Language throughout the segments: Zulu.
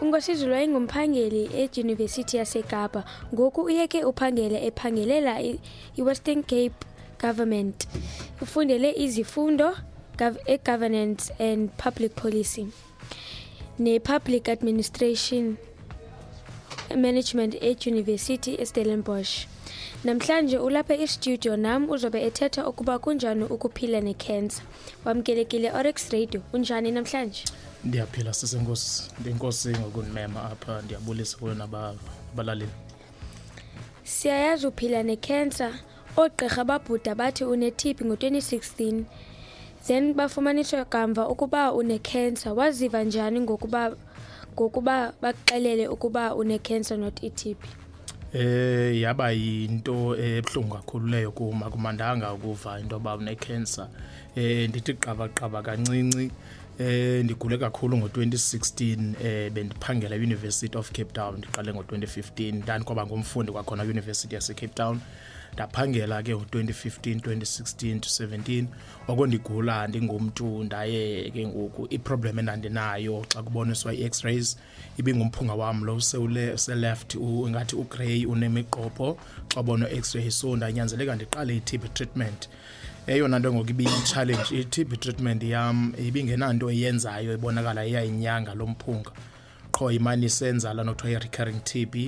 UNkosizulu wayengumphangeli eYunivesithi yaseKapa. Ngoku uyeke uphangele ephangelela iWestern Cape Government. Ufundele izifundo governance and public policy ne-public administration management eYunivesithi eStellenbosch. Namhlanje ulapha e-studio nam uzobe ethetha ukuba kunjani ukuphila ne-cancer. Wamkelekile Oryx Radio. Unjani namhlanje? Ndiyaphila sisenkosi. Inkosi ngokunimema apha, ndiyabulisa kuwe nabalaleli. Siyayazi uphila ne-cancer. Oogqirha babhuda bathi une-TB ngo-2016. Then bafumaniswa kamva ukuba une-cancer. Waziva njani ngokuba baxelele ukuba une-cancer not i-TB? Yaba yinto ebuhlungu kakhulu leyo kuma kumandanga ukuva into yoba une-cancer. Ndithi qaba kancinci. Ndigule kakhulu ngo-2016. Bendiphangela University of Cape Town. Ndiqale ngo-2015. Ndandikwaba ngumfundi kwakhona University yase-Cape Town. Ndaphangela ke ngo-2015, 2016 to 17. Okondigula ndingumntu ndaye ke ngoku iproblem endandinayo xa kuboniswa i-x-rays ibingumphunga wam lo se-left ngathi ugrey unemiqopho xa ubona i-x-ray. So ndanyanzeleka ndiqale i-TB treatment. Eyona nto ngoku ibi-challenge i-TB treatment yam ibingenanto eyenzayo ibonakala iyayinyanga lo mphunga. Qho imani isenza la nothiwa i-recurring TB.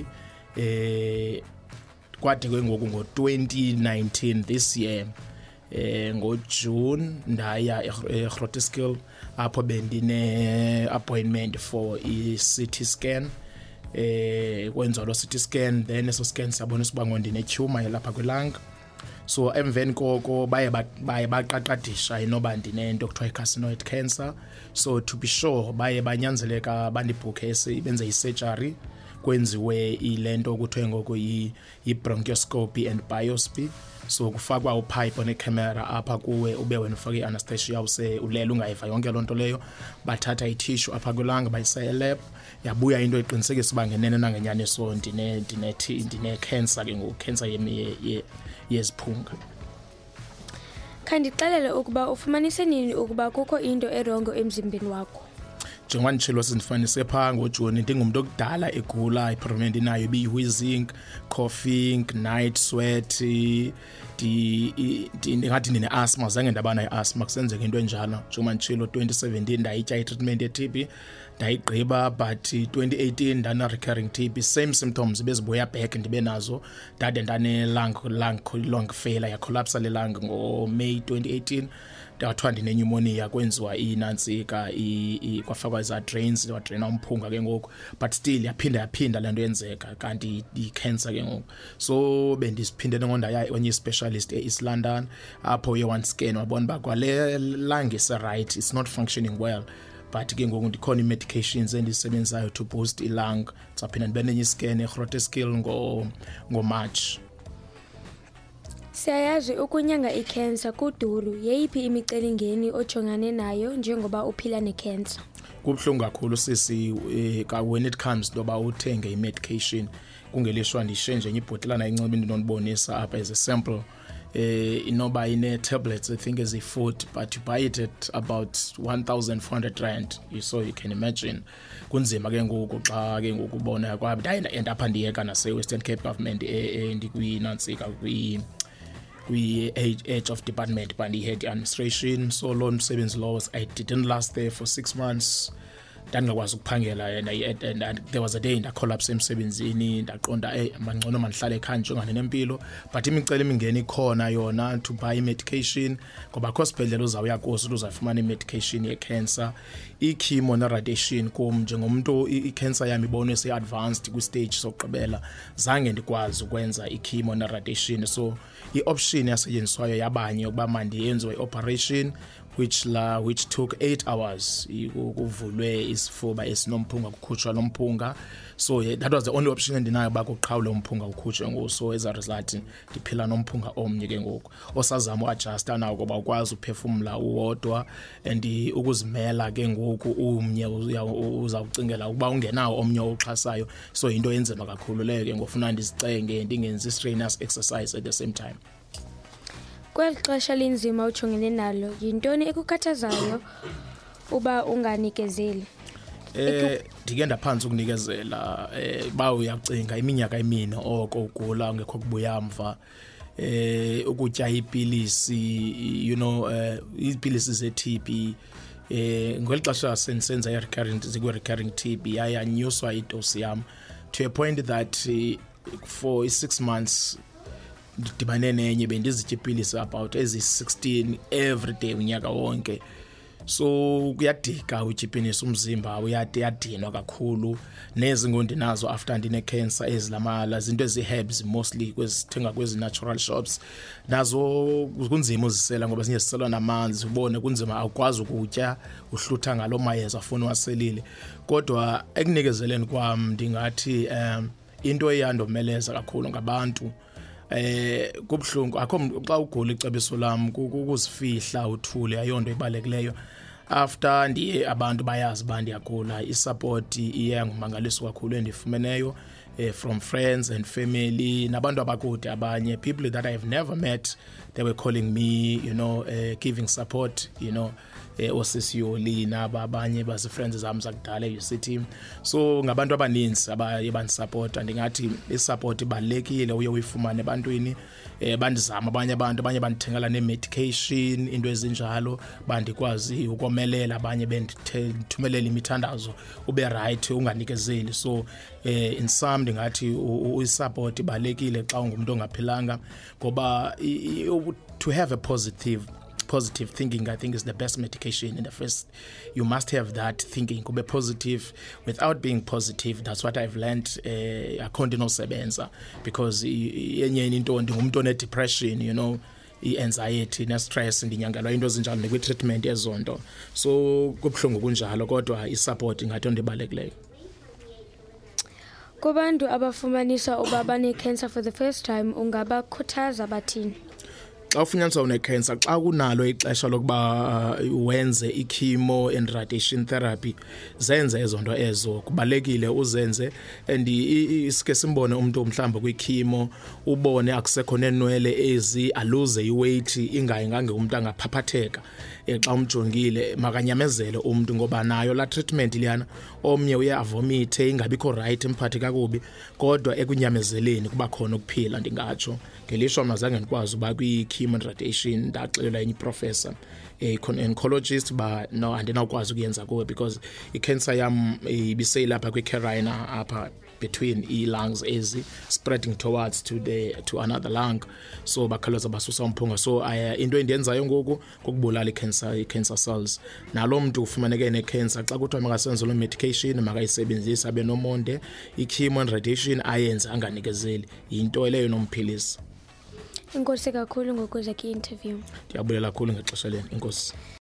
Kwade ke ngoku ngo-2019 this year ngoJune ndaya eGrooteskill apho bendine-appointment for i-CT scan. Kwenziwa lo CT scan, then eso scan sabonisa uba ngondine-tumor yalapha kwilanga. So emveni koko baye baqaqadisha inoba ndinento ekuthiwa i-carcinoid cancer. So to be sure baye banyanzeleka bandibhukhe benze i-surgery kwenziwe ilento okuthiwa ngoku i-bronchoscopy and biopsy. So kufakwa upipe onecamera apha kuwe ube wena ufake i-anesthesia ulele ungayiva yonke loo nto leyo. Bathatha i-tissue apha kwilanga bayisa elab. Yabuya into eqinisekisa uba ngenene nangenyaniso ndine-cancer ke ngoku, cancer yeziphunga. Khandixelele ukuba ufumanise nini ukuba kukho into erongo emzimbeni wakho? Njengoba nditshilo sindifanise phaa ngoJuni ndingumntu okudala egula iproblem endinayo ibiyi-wheezing, coughing, night sweat. Ndingathi ndine-asthma, zange ndaba nayo asthma kusenzeka into enjalo. Njengoba nditshilo 2017 ndayitya i-treatment ye-TB ndayigqiba, but 2018 ndana-recurring TB, same symptoms bezibuya back ndibe nazo. Ndade lung failure yakolapsa le lung ngoMay 2018. Ndathiwa ndine-pneumonia kwenziwa inantsika kwafakwa za-drains wadraina umphunga ke ngoku, but still yaphinda le nto yenzeka kanti i-cancer ke ngoku. So bendiziphindele ngondaya onye specialist e-East London apho uye one scan wabona uba kwale lung ise-right, it's not functioning well. But ke ngoku ndikhona i-medications endizisebenzayo to boost ilung. Saphinda ndibe nenye iscan eGrooteskill ngoMarch. Siyayazi ukunyanga i-cancer kuduru. Yeyiphi imicelingeni ojongane nayo njengoba uphila ne-cancer? Kubuhlungu kakhulu sisi when it comes to ba uthenge i-medication. Kungelishwa ndishe nje ibhotilana encebe ndinonibonisa apha as a sample. Inoba ine-tablets I think as a-40, but you buy it at about 1,400 rand. So you can imagine kunzima ke ngoku xa ke ngoku ubona kwabe ndaye apha ndiyeka nase-Western Cape Government ndikwinantsika kwi-age of department but i-head administration. So loo msebenzi lowo I didn't last there for 6 months. Ndandingakwazi ukuphangela and there was a day ndacollapse emsebenzini ndaqonda mangcono mandihlale ekhaya njengane nempilo, but imicelimingeni ikhona yona to buy medication ngoba kho sibhedlela uzawuya kuso uzafumana i-medication ye-cancer. I-chemo ne-radiation kum njengomntu i-cancer yami ibonwe se-advanced kwi-stage sokugqibela zange ndikwazi ukwenza i-chemo ne-radiation. So i-option yasetyenziswayo yabanye ukuba mandiyenziwe i-operation which took 8 hours kuvulwe isifuba esinomphunga kukhutshwa lo mphunga. So that was the only option endinayo uba kuqhawule umphunga ukhutshwe ngoku. So as a result ndiphila nomphunga omnye ke ngoku osazama uadjusta nawo ngoba ukwazi uphefumla uwodwa and ukuzimela ke ngoku umnye uzawucingela ukuba ungenawo omnye oxhasayo. So into enzima kakhulu leyo ke ngofuna ndizicenge ndingenzi strenuous exercise at the same time. Kweli xesha linzima ujongene nalo, yintoni ekukhathazayo uba unganikezeli? Ndike ndaphansi ukunikezela ba uyacinga iminyaka emine oko ugula ngekho kubuya mva ukutya ipilisi ipilisi ze-TB ngolixesha sensenza recurring TB yanyuswa idose yam to a point that for 6 months ndidibane nenye bendizitya ipilisi about ezi-16 every day unyaka wonke. So kuyadika utyipinisa umzimba uyadinwa kakhulu nezi ngondinazo after ndine cancer ezilamala zinto ezi-herbs mostly kwezithenga kwezi natural shops nazo kunzima uzisela ngoba zinye zisela namanzi ubone kunzima awukwazi ukutya uhlutha ngalo mayeza afuna waselile kodwa ekunikezeleni kwam ndingathi into eyandomeleza kakhulu ngabantu kubhlungu akho xa ugula icebiso lam kukuzifihla uthule ayonto ibalulekileyo after ndiye abantu bayazi bandiyagula isupport iyangumangaliso kakhulu endifumeneyo from friends and family nabantu abakude abanye people that I've never met they were calling me giving support osisiyoli naba abanye base friends zami zakudala eUCT so ngabantu abaninzi abaye bandisupport ndingathi isupport ibalekile uye uyifumane ebantwini bandizama abanye bandithengela nemedication into ezinjalo bandikwazi ukomelela abanye bendithumelela imithandazo ube right unganikezeli so in some ndingathi uisupport ibalekile xa ungumuntu ongaphilanga ngoba to have a positive thinking I think is the best medication in the first you must have that thinking kube positive without being positive that's what I've learned akhonto nosebenza because yenye into ndingumuntu one depression i-anxiety ne-stress ndinyangelwa into ezinjalo nekwi-treatment ezonto so kubhlungu kunjalo kodwa i-support ngathi ndibalekeleyo kubantu abafumanisa uba bane-cancer for the first time ungabakhuthaza bathini xa ufunyaniswa une-cancer xa kunalo ixesha lokuba wenze i-chemo and radiation therapy zenze ezonto ezo kubalekile uzenze and isike simbone umuntu mhlawumbe kwi-chemo ubone akusekho nenwele ezi aluze iweight ingayingange umuntu angaphaphatheka xa umjongile makanyamezele umuntu ngoba nayo la treatment liyana omnye uye avomithe ingabikho right emphathi kakubi kodwa ekunyamezeleni kuba khona ukuphila ndingatsho ngelishwa mazange ndikwazi uba kwi-chemo and radiation ndaxelela enye iprofessor oncologist ba no andinawukwazi ukuyenza kuwe because i-cancer yam ibiseyilapha kwi-carina apha between i-lungs ezi spreading towards to another lung so bakhalaza basusa umphunga so into endiyenzayo ngoku kokubulala i-cancer cells nalo mntu ufumaneke ne-cancer xa kuthiwa makasenze lo medication makayisebenzisa abe nomonde i-chemo and radiation ayenze anganikezeli yinto leyo nomphilisi. Inkosi kakhulu ngokuza ki-interview. Ndiyabulela kakhulu ngexesha leni inkosi.